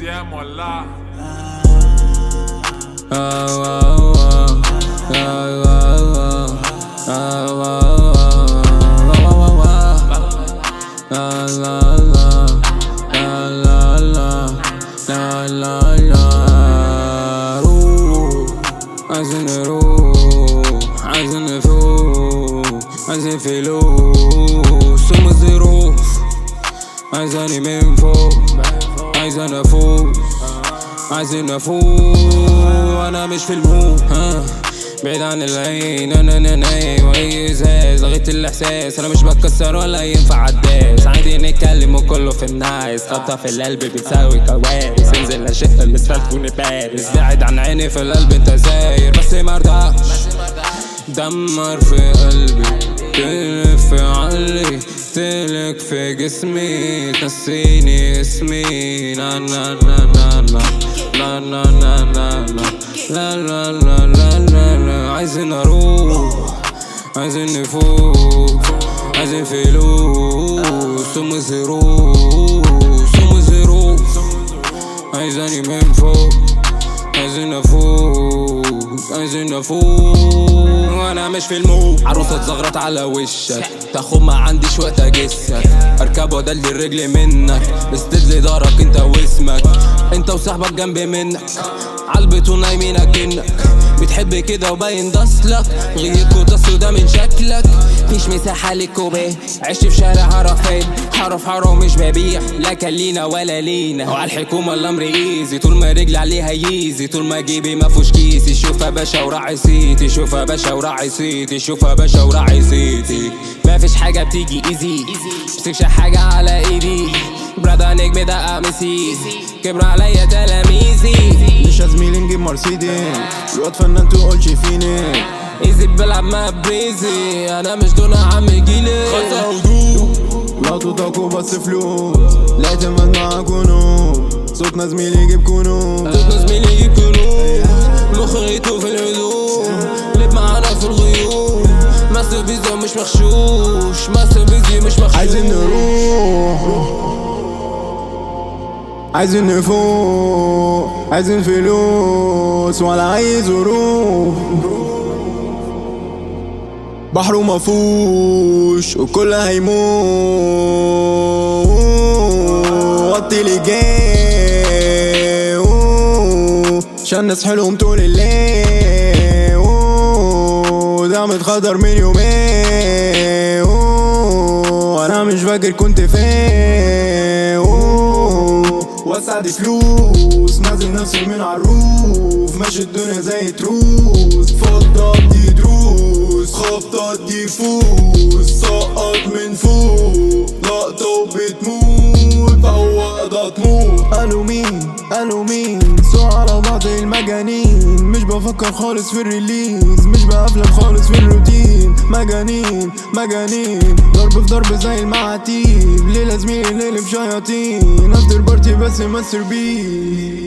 يا مولع عايزين نروح، عايزين نفوق، عايزين فلوس ومظروف، عايزاني من فوق، عايزين افوق، عايزين افوق. انا مش في المود بعيد عن العين، انا نايم واي ازاز لغيت الاحساس. انا مش بتكسر ولا ينفع عداس، عادي نتكلم وكله في النايس. خبطة في القلب بتساوي كوارث، انزل اشق الاسفلت ونبارس. بعد عن عيني في القلب انت زاير بس مرضاش. دمر في قلبي تلف علي، تلك في جسمي، تنسيني اسمي. نا نا نا نا نا نا نا نا لا لا لا لا لا لا. عايزين اروح، عايزين نفوق، عايزين فلوس ومظروف ومظروف. عايزاني من فوق، عايزين افوق، عايزين افوق. وانا مش في المود. عروسة تزغرط على وشك، تاخد ما عنديش وقت اجسك. اركب وادلي الرجل منك، استدلي دارك انت واسمك. انت وصاحبك جنب منك، عالبيتو نايمين اكنك. بتحب كده وباين دصلك، غيركوا تصل ده من شكلك. مفيش مساحة للكوبيه، عشت في شارع عرفات. حرف حرام مش ببيع، لا كان لينا ولا لينا. وعالحكومة الامر ايزي، طول ما رجلي عليها ييزي. طول ما جيبي مفوش كيسي. شوف يا باشا وراعي سيتي، شوف يا باشا وراعي سيتي، شوف يا باشا وراعي سيتي. مفيش حاجة بتيجي ايزي، مش حاجة على ايدي. برادا نجم ده قميصي، كبر عليا تلاميذي. مش يا زميلي نجيب مرسيدس، الواد فنان تقولش فيني. ايزي بلعب مع بريزي، انا مش دون عم جيلي. خطة هدوء لا تطاقوا بس فلوس، لا اعتمد مع كنوز. صوتنا زميلي يجيب كنوز، صوتنا زميلي يجيب كنوز. مخيطه في الهدوء، لب معانا في الغيوم. ماستر بيزي مش مغشوش، ماستر بيزي مش مغشوش. عايزين نروح، عايزين نفوق، عايزين فلوس ولا عايز ظروف. بحر ومفوش والكل هيموت. وطي لي جاي عشان الناس حلوهم طول الليل. ده متخدر من يومين، وانا مش فاكر كنت فين. وسع دي فلوس، نازل نفسي من عالروف. ماشي الدنيا زي تروس، فضة دي دروس، خبطة دي فوز. سقط من فوق، لقطة وبتموت، فوق ده تموت. قالوا مين، قالوا مين، سوق على بعض المجانين. مش بفكر خالص في الريليز، مش بقفلك خالص في الروتين. مجانين مجانين، ضرب في ضرب زي المعاتيب. ليلة زميلي ليلة في شياطين، افتر بارتي بس ماستر بي.